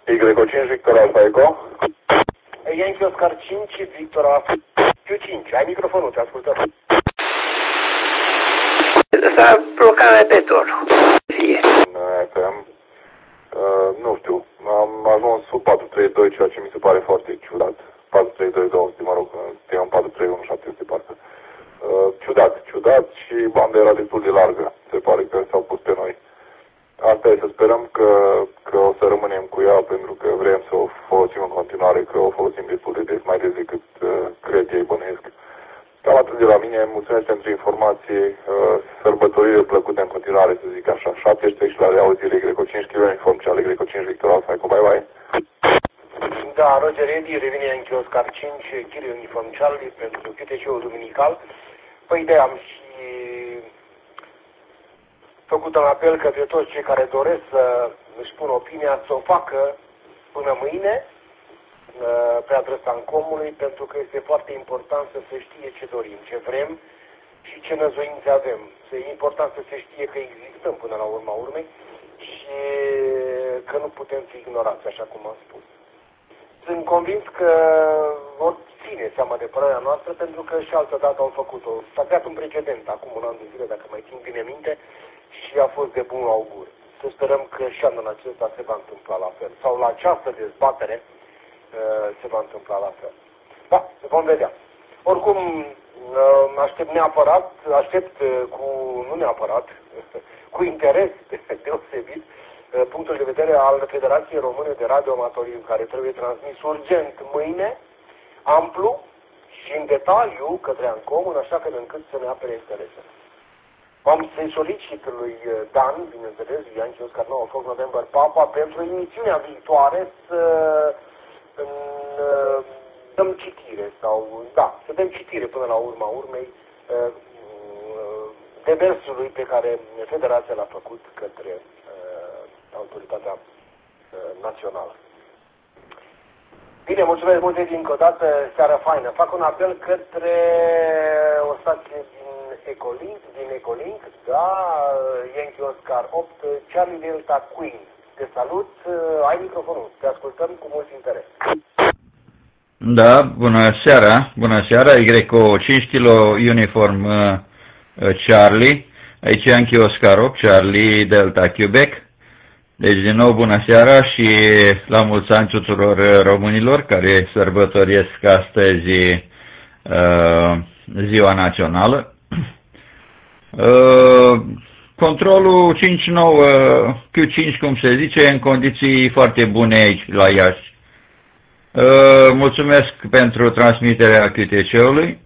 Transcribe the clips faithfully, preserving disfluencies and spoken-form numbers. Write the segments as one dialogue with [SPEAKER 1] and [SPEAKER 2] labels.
[SPEAKER 1] Y cinci Victor Alfa Eco.
[SPEAKER 2] Yankee Oscar cinci, Victor Alfa Q cinci. Ai microfonul, te ascultăm.
[SPEAKER 3] S-a blocat repetorul. Fie.
[SPEAKER 1] F M. Uh, nu știu, am ajuns sub patru trei doi, ceea ce mi se pare foarte ciudat. patru trei doi două sute, mă rog, e un patru trei unu șapte sute parcă. Uh, ciudat, ciudat și banda era destul de largă. Se pare că s-au pus pe noi. Asta e, să sperăm că, că o să rămânem cu ea, pentru că vrem să o folosim în continuare, că o folosim destul de des, mai des decât uh, cred ei, bănuiesc. Cam atât de la mine, mulțumesc pentru informații, uh, sărbătorire plăcute în continuare, să zic așa. șaptezeci și trei și la reauzire, Greco cinci, Kilo Uniform Charlie, Greco cinci, Victor Alfa, Eco, bye bye.
[SPEAKER 2] Da, Roger Eddy, revine Yankee Oscar cinci, Kilo Uniform Charlie, pentru Q T C-ul duminical. Păi de am și făcut un apel către toți cei care doresc să își pună opinia, să o facă până mâine, pe adresa Ancomului, pentru că este foarte important să se știe ce dorim, ce vrem și ce năzuințe avem. E important să se știe că existăm până la urma urmei și că nu putem fi ignorați, așa cum am spus. Sunt convins că vor ține seama de părerea noastră, pentru că și altă dată au făcut-o. S-a creat un precedent acum un an de zile, dacă mai țin bine minte, și a fost de bun augur. Să sperăm că și anul acesta se va întâmpla la fel. Sau la această dezbatere se va întâmpla la fel. Da, vom vedea. Oricum, aștept neapărat, aștept cu, nu neapărat, cu interes deosebit, punctul de vedere al Federației Române de Radioamatoriu, care trebuie transmis urgent mâine, amplu și în detaliu către Ancom, în așa fel încât să ne apere interesele. Am să-i solicit lui Dan, bineînțeles, Yankee Oscar nouă, Fox November Papa, pentru emisiunea viitoare să în, dăm citire sau, da, să dăm citire până la urma urmei demersului pe care Federația l-a făcut către autoritatea națională. Bine, mulțumesc multe încă o dată, seara faină. Fac un apel către o stație din Ecolink, din Ecolink, da, Yankee Oscar opt, Charlie Delta Queen. Te salut, ai microfonul, te ascultăm cu mult interes.
[SPEAKER 4] Da, bună seara, bună seara, Greco cinci Kilo Uniform uh, Charlie, aici Yankee Oscar opt, Charlie Delta Quebec. Deci, din nou, bună seara și la mulți ani tuturor românilor care sărbătoresc astăzi uh, Ziua Națională. Uh, controlul cinci nouă Q cinci, cum se zice, în condiții foarte bune aici, la Iași. Uh, mulțumesc pentru transmiterea Q T C-ului.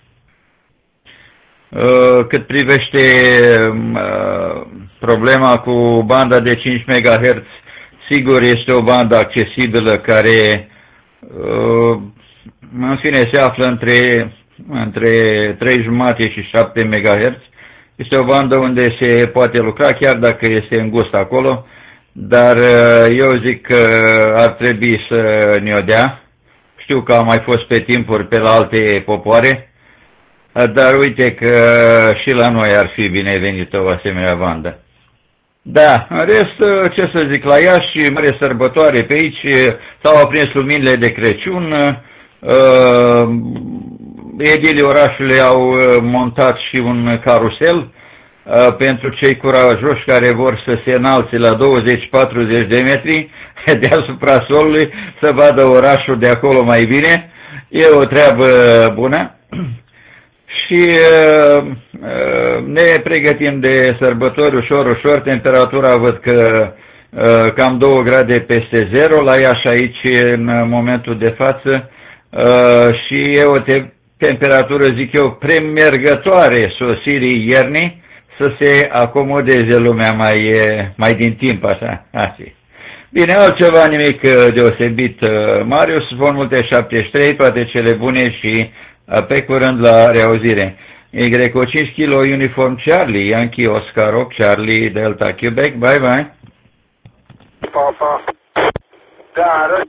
[SPEAKER 4] Cât privește uh, problema cu banda de cinci megahertz, sigur este o bandă accesibilă care uh, în fine se află între, între trei jumate și șapte megahertz. Este o bandă unde se poate lucra, chiar dacă este îngust acolo, dar uh, eu zic că ar trebui să ne-o dea. Știu că am mai fost pe timpuri pe la alte popoare, dar uite că și la noi ar fi binevenită o asemenea bandă. Da, în rest, ce să zic, la Iași, mare sărbătoare pe aici, s-au aprins luminile de Crăciun, uh, edilii orașului au montat și un carusel uh, pentru cei curajoși care vor să se înalțe la douăzeci patruzeci de metri deasupra solului, să vadă orașul de acolo mai bine. E o treabă bună. Și uh, uh, ne pregătim de sărbători ușor, ușor. Temperatura văd că uh, cam două grade peste zero la Iași aici în momentul de față uh, și e o te temperatură, zic eu, premergătoare sosirii iernii, să se acomodeze lumea mai, mai din timp, așa. Așa. Bine, altceva nimic deosebit, Marius, von multe șaptezeci și trei, toate cele bune și pe curând la reauzire. Greco cinci Kilo Uniform Charlie, Yankee Oscar opt, Charlie Delta Quebec, bye bye.
[SPEAKER 2] Papa. Da,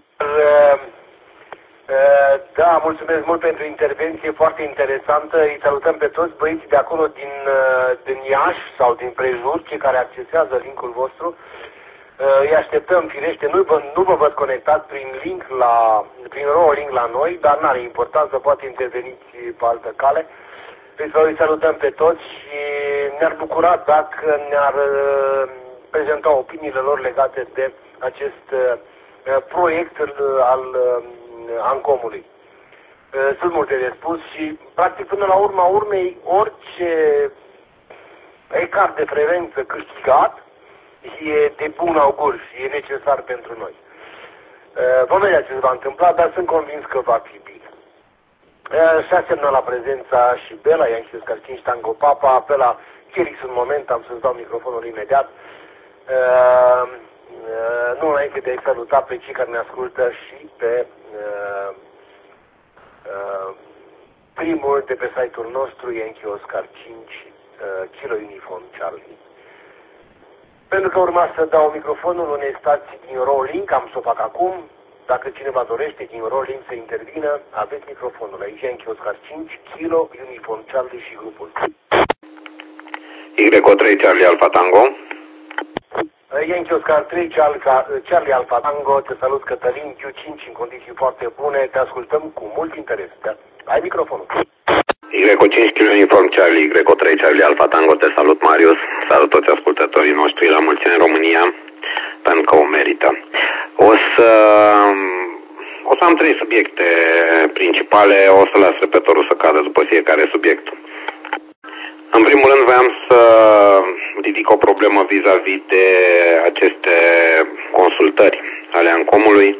[SPEAKER 2] da, mulțumesc mult pentru intervenție, foarte interesantă. Îi salutăm pe toți băieții de acolo din, din Iași sau din prejur, cei care accesează linkul vostru. Îi așteptăm, firește, nu vă, nu vă văd conectat prin link la, prin ro link la noi, dar n-are importanță, poate interveniți pe altă cale. Îi salutăm pe toți și ne-ar bucura dacă ne-ar prezenta opiniile lor legate de acest proiect al Ancomului. Sunt multe de spus și, practic, până la urma urmei, orice ecart de frecvență câștigat e de bun augur și e necesar pentru noi. Vom vedea ce se va întâmpla, dar sunt convins că va fi bine. Și-a semnat la prezența și Bela, Yankee Oscar cinci Tango Papa, Bela, Chirix un moment, am să-ți dau microfonul imediat. Nu înainte de a-i saluta pe cei care ne ascultă și pe primul de pe site-ul nostru, Yankee Oscar cinci Kilo Uniform Charlie. Pentru că urma să dau microfonul unei stații din Rolling, am să o fac acum. Dacă cineva dorește din Rolling să intervină, aveți microfonul. Aici Yankee Oscar cinci, Kilo Uniform Charlie și grupul.
[SPEAKER 5] Y trei Charlie Alpha Tango.
[SPEAKER 2] Yankee Oscar trei Charlie Alpha Tango, te salut Cătălin, Q cinci în condiții foarte bune, te ascultăm cu mult interes. Ai microfonul.
[SPEAKER 5] Y cinci Kilo Uniform Charlie, Y trei Charlie Alpha Tango, te salut Marius, salut toți ascultătorii noștri, la mulți ani în România, pentru că o merită. O să, o să am trei subiecte principale, o să las repetorul să cadă după fiecare subiect. În primul rând voiam să ridic o problemă vis-a-vis de aceste consultări ale Ancomului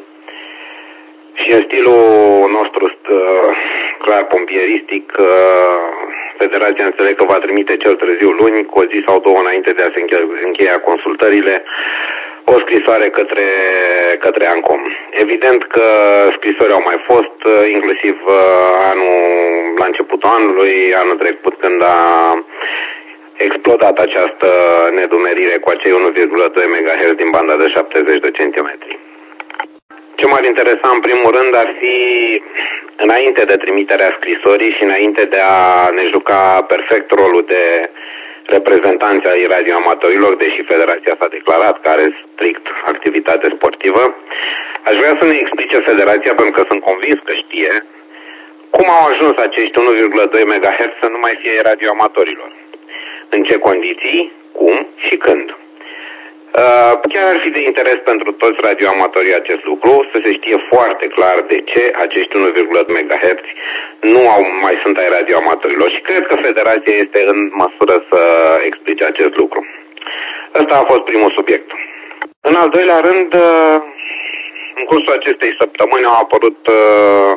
[SPEAKER 5] și în stilul nostru clar pompieristic, Federația înțeleg că va trimite cel târziu luni, cu o zi sau două înainte de a se încheia consultările, o scrisoare către, către Ancom. Evident că scrisori au mai fost, inclusiv anul, la începutul anului, anul trecut, când a explodat această nedumerire cu acei unu virgulă doi megahertz din banda de șaptezeci de centimetri. Ce m-ar interesa în primul rând ar fi, înainte de trimiterea scrisorii și înainte de a ne juca perfect rolul de reprezentanți ai radioamatorilor, deși Federația s-a declarat că are strict activitate sportivă, aș vrea să ne explice Federația, pentru că sunt convins că știe, cum au ajuns acești unu virgulă doi megahertz să nu mai fie radioamatorilor. În ce condiții, cum și când. Uh, chiar ar fi de interes pentru toți radioamatorii acest lucru, să se știe foarte clar de ce acești unu virgulă doi megahertz nu au, mai sunt ai radioamatorilor și cred că Federația este în măsură să explice acest lucru. Ăsta a fost primul subiect. În al doilea rând, uh, în cursul acestei săptămâni au apărut uh,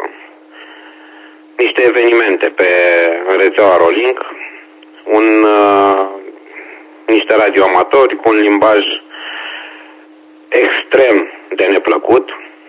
[SPEAKER 5] niște evenimente pe rețeaua Rolling, un... Uh, niște radioamatori cu un limbaj extrem de neplăcut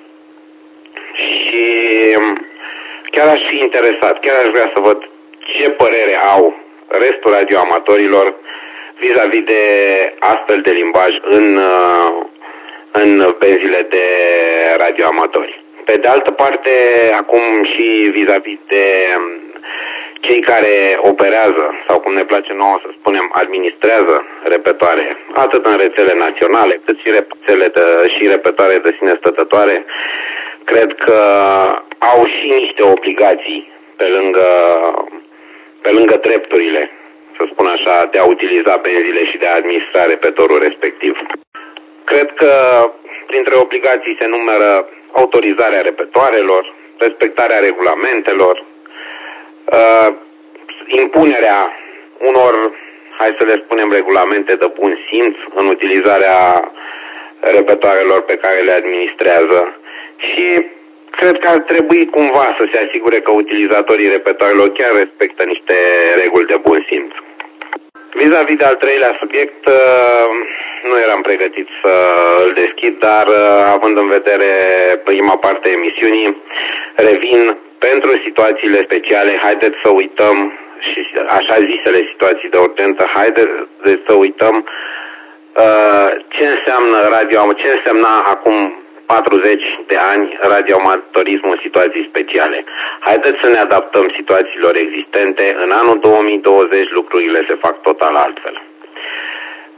[SPEAKER 5] și chiar aș fi interesat, chiar aș vrea să văd ce părere au restul radioamatorilor vis-a-vis de astfel de limbaj în, în benzile de radioamatori. Pe de altă parte, acum și vis-a-vis de cei care operează, sau cum ne place nouă să spunem, administrează repetoare, atât în rețele naționale, cât și, rețele de, și repetoare de sine stătătoare, cred că au și niște obligații pe lângă, pe lângă drepturile, să spun așa, de a utiliza benzile și de a administra repetorul respectiv. Cred că printre obligații se numără autorizarea repetoarelor, respectarea regulamentelor, Uh, impunerea unor, hai să le spunem, regulamente de bun simț în utilizarea repetoarelor pe care le administrează și cred că ar trebui cumva să se asigure că utilizatorii repetoarelor chiar respectă niște reguli de bun simț. Vis-a-vis de al treilea subiect, uh, nu eram pregătit să îl deschid, dar uh, având în vedere prima parte a emisiunii, revin. Pentru situațiile speciale, haideți să uităm, și așa zisele situații de urgență, haideți să uităm uh, ce înseamnă radio, ce însemna acum patruzeci de ani radioamatorismul în situații speciale. Haideți să ne adaptăm situațiilor existente. În anul două mii douăzeci lucrurile se fac total altfel.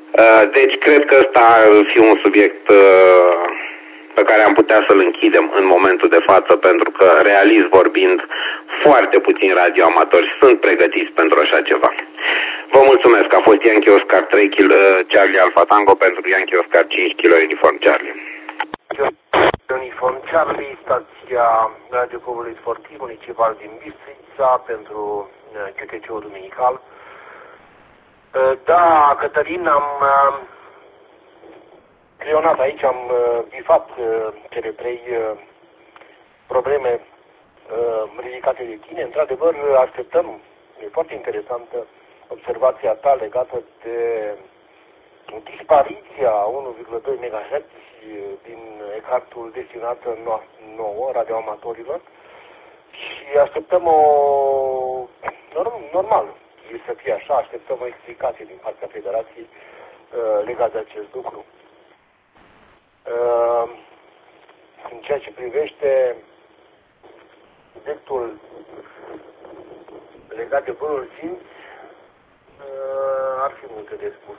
[SPEAKER 5] Deci cred că ăsta ar fi un subiect pe care am putea să-l închidem în momentul de față, pentru că, realist vorbind, foarte puțini radioamatori sunt pregătiți pentru așa ceva. Vă mulțumesc. A fost Yankee Oscar trei Charlie Alpha Tango pentru Yankee Oscar cinci kilo Uniform Charlie.
[SPEAKER 2] Uniform Charlie, stația Radio Clubului Sportiv Municipal din Bistrița pentru Q T C-ul Duminical. Da, Cătălin, am creionat aici, am bifat cele trei probleme ridicate de tine. Într-adevăr, așteptăm, e foarte interesantă observația ta legată de dispariția unu virgulă doi megahertz din ecartul destinat nouă, radioamatorilor, și așteptăm o, normal, e să fie așa, așteptăm o explicație din partea Federației uh, legat de acest lucru. Uh, în ceea ce privește subiectul legat de bunul simț, uh, ar fi multe de spus.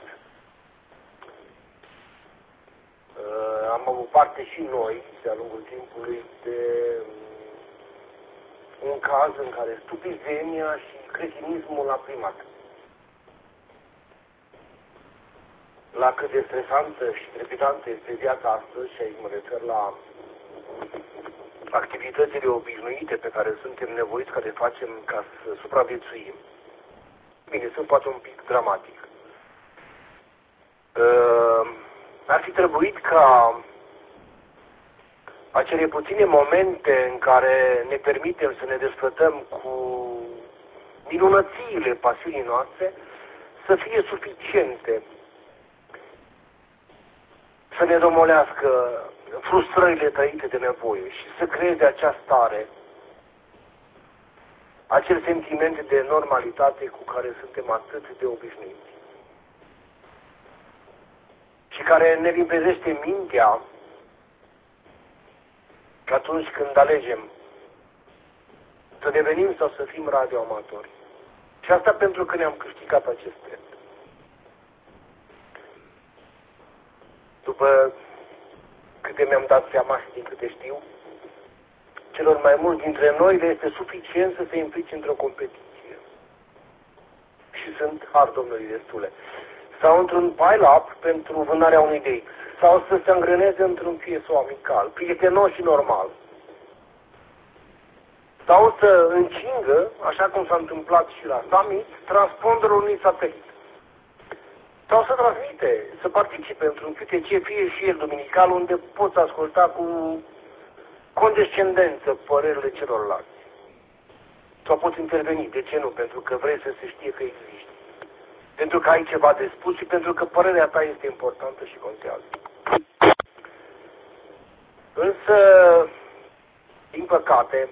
[SPEAKER 2] Uh, am avut parte și noi, de-a lungul timpului, de un caz în care stupizenia și cretinismul a primat. La cât de stresantă și trepidantă este viața astăzi, și aici mă refer la activitățile obișnuite pe care suntem nevoiți ca le facem ca să supraviețuim. Bine, sunt poate un pic dramatic. Uh, ar fi trebuit ca acele puține momente în care ne permitem să ne desfătăm cu minunățiile pasiunii noastre să fie suficiente să ne domolească frustrările trăite de nevoie și să creeze acea stare, acel sentiment de normalitate cu care suntem atât de obișnuiți și care ne limpezește mintea că atunci când alegem să devenim sau să fim radioamatori. Și asta pentru că ne-am câștigat acest drept. După câte mi-am dat seama și din câte știu, celor mai mulți dintre noi le este suficient să se implice într-o competiție. Și sunt, har Domnului, destule. Sau într-un pile-up pentru vânarea unui D X. Sau să se îngreneze într-un P S O amical, prietenos și normal. Sau să încingă, așa cum s-a întâmplat și la Summit, transponderul unui satelit. Sau să transmite, să participe într-un Q T C, fie și el duminical, unde poți asculta cu condescendență părerile celorlalți. Sau poți interveni, de ce nu? Pentru că vrei să se știe că existi. Pentru că ai ceva de spus și pentru că părerea ta este importantă și contează. Însă, din păcate,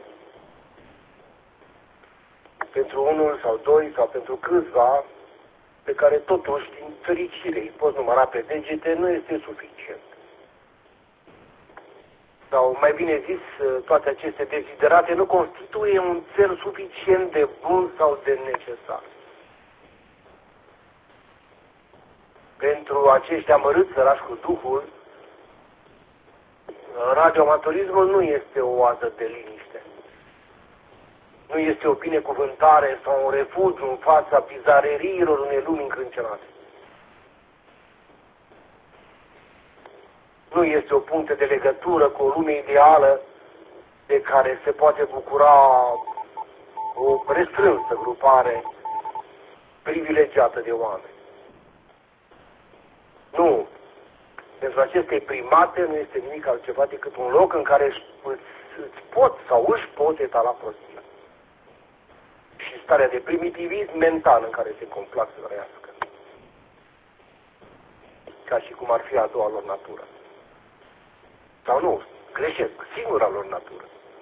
[SPEAKER 2] pentru unul sau doi sau pentru câțiva, pe care totuși, din fericire, îi poți număra pe degete, nu este suficient. Sau, mai bine zis, toate aceste deziderate nu constituie un cel suficient de bun sau de necesar. Pentru acești amărâți sărași cu Duhul, radioamatorismul nu este o oază de liniște. Nu este o binecuvântare sau un refugiu în fața bizareriilor unei lumi încrâncenate. Nu este o punte de legătură cu o lume ideală de care se poate bucura o restrânsă grupare privilegiată de oameni. Nu. Pentru aceste primate nu este nimic altceva decât un loc în care își, îți pot sau își pot etala prostia. Și starea de primitivism mental în care se complac să trăiască. Ca și cum ar fi a doua lor natură. Sau nu, greșesc, singura lor natură.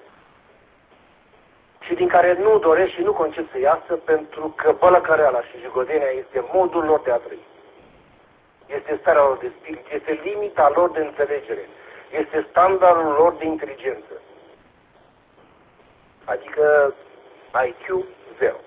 [SPEAKER 2] Și din care nu doresc și nu concep să iasă pentru că bălăcăreala și jigodenia este modul lor de a trăi. Este starea lor de spirit, este limita lor de înțelegere, este standardul lor de inteligență. Adică I Q zero.